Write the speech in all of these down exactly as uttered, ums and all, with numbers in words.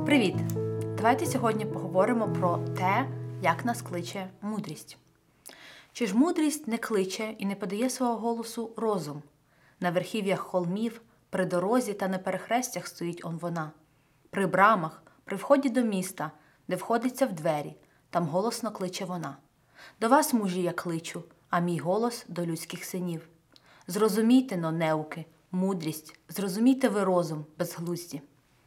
Привіт! Давайте сьогодні поговоримо про те, як нас кличе мудрість. Чи ж мудрість не кличе і не подає свого голосу розум? На верхів'ях холмів, при дорозі та на перехрестях стоїть он вона. При брамах, при вході до міста, де входиться в двері, там голосно кличе вона. До вас, мужі, я кличу, а мій голос до людських синів. Зрозумійте, но, неуки, мудрість, зрозумійте ви розум, безглузді.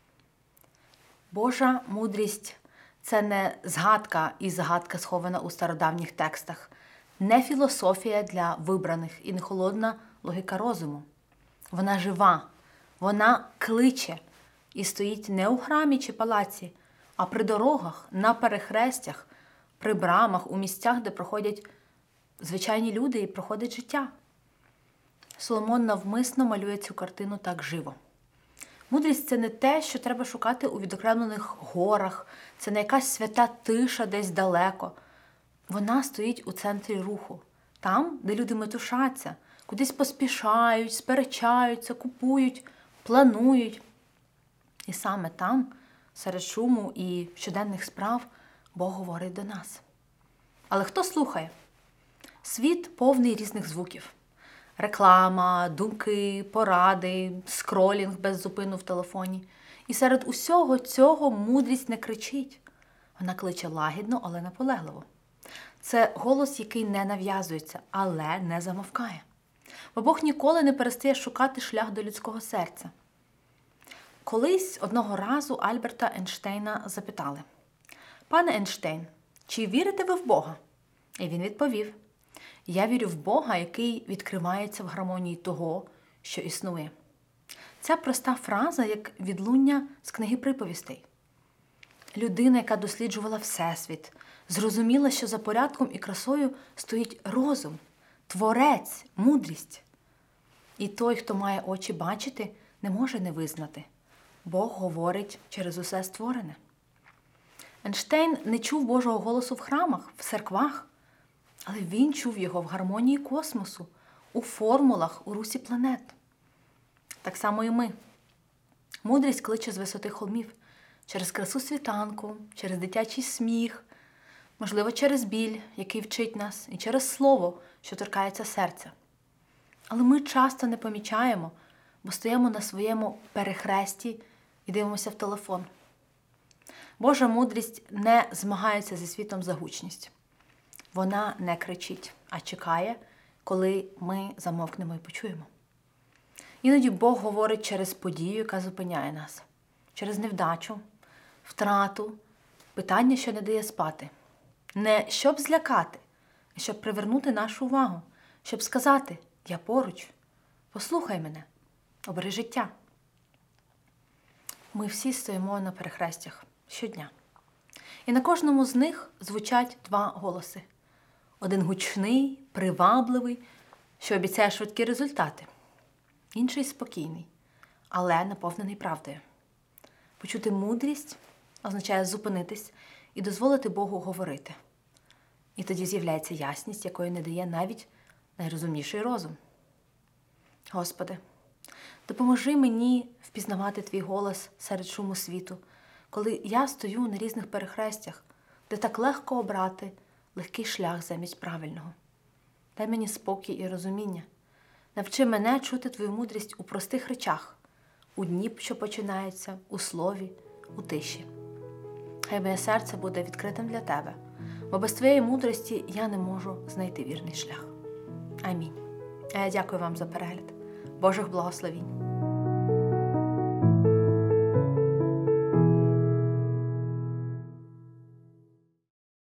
Божа мудрість – це не згадка і загадка, схована у стародавніх текстах, не філософія для вибраних і не холодна логіка розуму. Вона жива, вона кличе і стоїть не у храмі чи палаці, а при дорогах, на перехрестях, при брамах, у місцях, де проходять звичайні люди і проходить життя. Соломон навмисно малює цю картину так живо. Мудрість – це не те, що треба шукати у відокремлених горах, це не якась свята тиша десь далеко. Вона стоїть у центрі руху, там, де люди метушаться, кудись поспішають, сперечаються, купують, планують. І саме там, серед шуму і щоденних справ, Бог говорить до нас. Але хто слухає? Світ повний різних звуків. Реклама, думки, поради, скролінг без зупину в телефоні. І серед усього цього мудрість не кричить. Вона кличе лагідно, але наполегливо. Це голос, який не нав'язується, але не замовкає. Бо Бог ніколи не перестає шукати шлях до людського серця. Колись одного разу Альберта Ейнштейна запитали: «Пане Ейнштейн, чи вірите ви в Бога?» І він відповів: «Я вірю в Бога, який відкривається в гармонії того, що існує». Ця проста фраза, як відлуння з книги приповістей. Людина, яка досліджувала Всесвіт, зрозуміла, що за порядком і красою стоїть розум, творець, мудрість. І той, хто має очі бачити, не може не визнати. Бог говорить через усе створене. Ейнштейн не чув Божого голосу в храмах, в церквах, але він чув його в гармонії космосу, у формулах, у русі планет. Так само і ми. Мудрість кличе з висоти холмів, через красу світанку, через дитячий сміх, можливо, через біль, який вчить нас, і через слово, що торкається серця. Але ми часто не помічаємо, бо стоїмо на своєму перехресті і дивимося в телефон. Божа мудрість не змагається зі світом за гучність. Вона не кричить, а чекає, коли ми замовкнемо і почуємо. Іноді Бог говорить через подію, яка зупиняє нас. Через невдачу, втрату, питання, що не дає спати. Не щоб злякати, а щоб привернути нашу увагу. Щоб сказати: «Я поруч, послухай мене, обери життя». Ми всі стоїмо на перехрестях щодня. І на кожному з них звучать два голоси. Один гучний, привабливий, що обіцяє швидкі результати. Інший спокійний, але наповнений правдою. Почути мудрість означає зупинитись і дозволити Богу говорити. І тоді з'являється ясність, якої не дає навіть найрозумніший розум. Господи, допоможи мені впізнавати Твій голос серед шуму світу, коли я стою на різних перехрестях, де так легко обрати легкий шлях замість правильного. Дай мені спокій і розуміння. Навчи мене чути Твою мудрість у простих речах, у дні, що починаються, у слові, у тиші. Хай моє серце буде відкритим для Тебе, бо без Твоєї мудрості я не можу знайти вірний шлях. Амінь. А я дякую вам за перегляд. Божих благословінь.